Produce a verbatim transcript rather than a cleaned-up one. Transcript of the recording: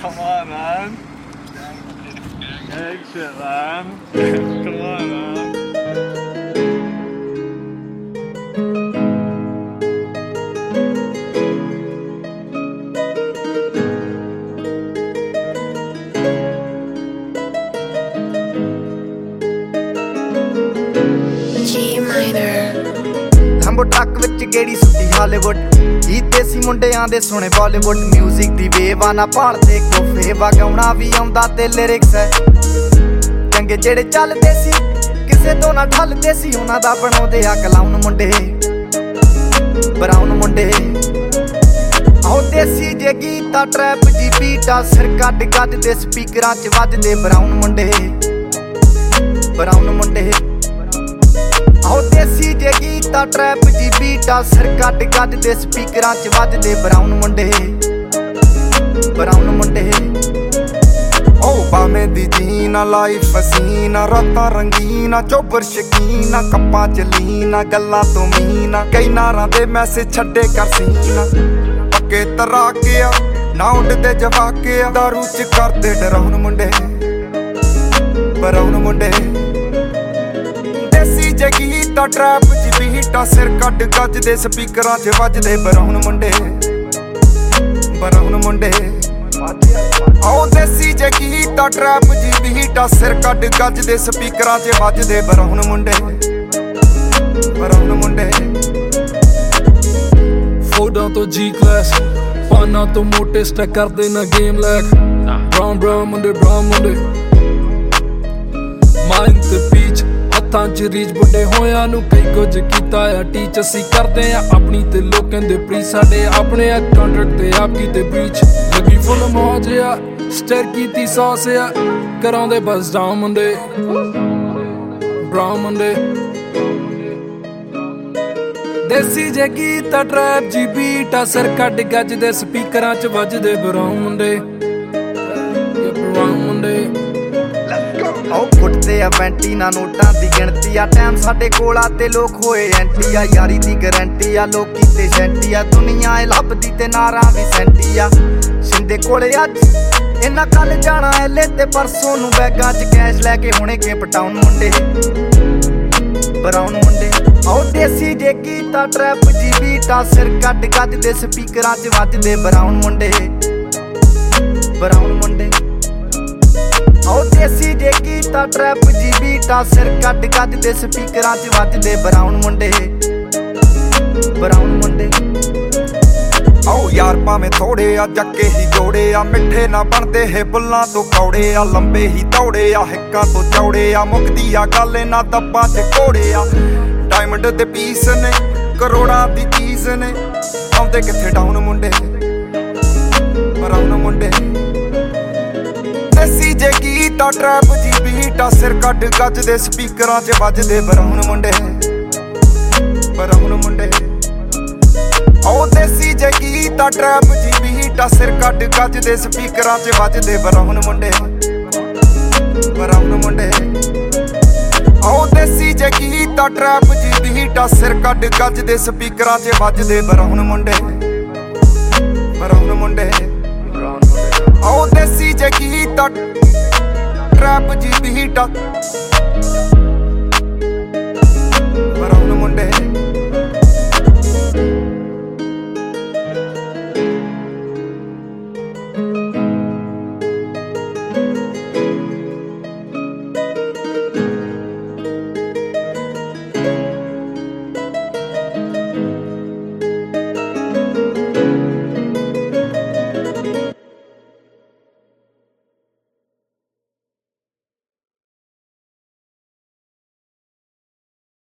Come on, man. Egg shit, man. Come on, man. Lambo truck ਵਿੱਚ ਗੇੜੀ ਸੁੱਟੀ Hollywood ਹੀ ਦੇਸੀ ਮੁੰਡਿਆਂ ਦੇ ਸੁਣੇ ਬਾਲੀਵੁੱਡ ਮਿਊਜ਼ਿਕ ਦੀ ਵੇਵ ਆ ਨਾ ਭਾਲਦੇ ਕੋਫੇ ਵਗਾਉਣਾ ਵੀ ਆਉਂਦਾ ਤੇ ਲਿਰਿਕਸ ਹੈ ਚੰਗੇ ਜਿਹੜੇ ਚੱਲਦੇ ਸੀ ਕਿਸੇ ਤੋਂ ਨਾ ਠੱਲਦੇ ਸੀ ਉਹਨਾਂ ਦਾ ਬਣਾਉਂਦੇ ਆ ਕਲਾਉਨ ਮੁੰਡੇ ਬਰਾਉਨ ਮੁੰਡੇ ਆਹ ਦੇਸੀ ਜੇ ਗੀਤਾ ਟਰੈਪ ਜੀ ਬੀਟਾ ਸਿਰ ਕੱਢ ਕੱਢ ਦੇ ਸਪੀਕਰਾਂ 'ਚ ਵੱਜਦੇ ਬਰਾਉਨ ਮੁੰਡੇ ਬਰਾਉਨ ਮੁੰਡੇ ਆਹ ਦੇਸੀ ਜੇ ਗੀਤਾ ਟਰੈਪ ਜੀ ਬੀਟਾ ਸਿਰ ਕੱਢ ਕੱਢ ਦੇ ਸਪੀਕਰਾਂ 'ਚ ਵੱਜਦੇ ਬਰਾਉਨ ਮੁੰਡੇ ਬਰਾਉਨ ਮੁੰਡੇ ਓ ਬਾਵੇਂ ਦੀ ਜੀਨਾ ਲਾਈਫ ਹਸੀਨਾ ਰਾਤਾਂ ਰੰਗੀਨਾ ਚੋਬਰ ਸ਼ਕੀਨਾ ਕੱਪਾਂ ਚ ਲੀਨਾ ਗੱਲਾਂ ਤੋਂ ਮੀਨਾ ਕਈ ਨਾਰਾਂ ਦੇ ਮੈਸੇਜ ਛੱਡੇ ਕਰ ਸੀਨਾ ਪੱਕੇ ਤਰਾ ਕੇ ਆ ਨਾ ਉੱਡਦੇ ਜਵਾਕੇ ਆ ਦਾਰੂ ਚ ਕਰਦੇ ਡਰਾਉਣ ਮੁੰਡੇ ਬਰਾਉਨ ਮੁੰਡੇ ਦੇਸੀ ਜੇ ਗੀਤਾ ਟਰੈਪ ਜੀ ਬੀਟਾ ਸਿਰ ਕੱਢ ਗੱਜ ਦੇ ਸਪੀਕਰਾਂ 'ਚ ਵੱਜਦੇ ਬਰਾਉਨ ਮੁੰਡੇ ਬਰਾਉਨ ਮੁੰਡੇ ਆਹ ਦੇਸੀ ਜੇ ਗੀਤਾ ਟਰੈਪ ਜੀ ਬੀਟਾ ਸਿਰ ਕੱਢ ਗੱਜ ਦੇ ਸਪੀਕਰਾਂ 'ਚ ਵੱਜਦੇ ਬਰਾਉਨ ਮੁੰਡੇ ਬਰਾਉਨ ਮੁੰਡੇ ਫੋਟੋਆਂ ਤੋਂ ਜੀ ਕਲਾਸ ਪਾਨਾਂ ਤੋਂ ਮੋਟੇ ਸਟੈਕ ਕਰਦੇ ਨਾ ਗੇਮ ਲੈਕ ਬਰਾਉਨ ਬਰਾਉਨ ਮੁੰਡੇ ਬਰਾਉਨ ਮੁੰਡੇ ਮਾਈਂਡ ਤੇ ਪੀਚ ਹੱਥਾਂ 'ਚ ਰੀਚ ਵੱਡੇ ਹੋਇਆਂ ਨੂੰ ਕਈ ਕੁਝ ਕੀਤਾ ਆ ਟੀਚ ਅਸੀਂ ਕਰਦੇ ਆ ਆਪਣੀ ਤੇ ਲੋਕਾਂ ਦੇ ਪ੍ਰੀ ਸਾਡੇ ਆਪਣੇ ਆ ਕੰਟਰੈਕਟ ਤੇ ਆਪ ਕੀਤੇ ਬ੍ਰੀਚ ਲੱਗੀ ਫੁੱਲ ਮੌਜ ਆ ਸਟਰ ਕੀਤੀ ਸੌਸ ਆ ਕਰਾਉਂਦੇ ਬਸ ਡਾਊਨ ਮੁੰਡੇ ਬਰਾਊਨ ਮੁੰਡੇ ਦੇਸੀ ਜੇ ਗੀਤਾ ਟਰੈਪ ਜੀ ਬੀਟਾ ਸਿਰ ਕੱਢ ਗੱਜ ਦੇ ਸਪੀਕਰਾਂ 'ਚ ਵੱਜਦੇ ਬਰਾਊਨ ਮੁੰਡੇ ਬਰਾਊਨ ਮੁੰਡੇ ਆਹ ਫੁੱਟਦੇ ਆ ਵੈਂਟੀ ਨਾ ਨੋਟਾਂ ਦੀ ਗਿਣਤੀ ਆ ਟਾਈਮ ਸਾਡੇ ਕੋਲ ਆ ਤੇ ਲੋਕ ਹੋਏ ਐਂਟੀ ਆ ਯਾਰੀ ਦੀ ਗਰੰਟੀ ਆ ਲੋਕੀ ਤੇ ਸੈਂਟੀ ਆ ਦੁਨੀਆ ਏ ਲੱਭਦੀ ਤੇ ਨਾਰਾਂ ਵੀ ਸੈਂਟੀ ਆ ਸਿੰਦੇ ਕੋਲੇ ਅੱਜ ਇਹਨਾਂ ਕੱਲ ਜਾਣਾ ਐਲੇ ਤੇ ਪਰਸੋਂ ਨੂੰ ਬੈਗਾਂ 'ਚ ਕੈਸ਼ ਲੈ ਕੇ ਹੁਣੇ ਕੇ ਪਟਾਉਣ ਮੁੰਡੇ ਬਰਾਉਨ ਮੁੰਡੇ ਆਹ ਦੇਸੀ ਜੇ ਗੀਤਾ ਟਰੈਪ ਜੀ ਬੀਟਾ ਸਿਰ ਕੱਢ ਕੱਢ ਦੇ ਸਪੀਕਰਾਂ 'ਚ ਵੱਜਦੇ ਬਰਾਉਨ ਮੁੰਡੇ ਬਰਾਉਨ ਮੁੰਡੇ ਆਹ ਦੇਸੀ ਜੇ ਗੀਤਾ ਟਰੈਪ ਜੀ ਬੀਟਾ ਸਿਰ ਕੱਢ ਕੱਢ ਦੇ ਸਪੀਕਰਾਂ 'ਚ ਵੱਜਦੇ ਬਰਾਉਨ ਮੁੰਡੇ ਬਰਾਉਨ ਮੁੰਡੇ ਆਓ ਯਾਰ ਭਾਵੇਂ ਥੋੜੇ ਆ ਜੱਕੇ ਹੀ ਜੋੜੇ ਆ ਮਿੱਠੇ ਨਾ ਬਣਦੇ ਹੈ ਬੁੱਲਾਂ ਤੋਂ ਕੌੜੇ ਆ ਲੰਬੇ ਹੀ ਦੌੜੇ ਆ ਹਿੱਕਾਂ ਤੋਂ ਚੌੜੇ ਆ ਮੁੱਕਦੀ ਆ ਗੱਲ ਇਹਨਾਂ ਦੱਬਾਂ 'ਚ ਘੋੜੇ ਆ ਡਾਇਮੰਡ ਦੇ ਪੀਸ ਨੇ ਕਰੋੜਾਂ ਦੀ ਚੀਜ਼ ਨੇ ਆਉਂਦੇ ਕਿੱਥੇ ਡਾਊਨ ਮੁੰਡੇ ਬਰਾਉਨ ਮੁੰਡੇ ਦੇਸੀ ਜੇ ਗੀਤਾ ਟਰੈਪ ਜੀ ਬੀਟਾ ਸਿਰ ਕੱਢ ਗੱਜ ਦੇ ਸਪੀਕਰਾਂ 'ਚ ਵੱਜਦੇ ਬਰਾਉਨ ਮੁੰਡੇ ਬਰਾਉਨ ਮੁੰਡੇ ਆਹ ਦੇਸੀ ਜੇ ਗੀਤਾ ਟਰੈਪ ਜੀ ਬੀਟਾ ਸਿਰ ਕੱਢ ਗੱਜ ਦੇ ਸਪੀਕਰਾਂ 'ਚ ਵੱਜਦੇ ਬਰਾਉਨ ਮੁੰਡੇ ਬਰਾਉਨ ਮੁੰਡੇ ਆਹ ਦੇਸੀ ਜੇ ਗੀਤਾ ਟਰੈਪ ਜੀ ਬੀਟਾ ਸਿਰ ਕੱਢ ਗੱਜ ਦੇ ਸਪੀਕਰਾਂ 'ਚ ਵੱਜਦੇ ਬਰਾਉਨ ਮੁੰਡੇ ਬਰਾਉਨ ਮੁੰਡੇ ਆਹ ਦੇਸੀ ਜੇ ਗੀਤਾ ਟਰੈਪ ਜੀ ਬੀਟਾ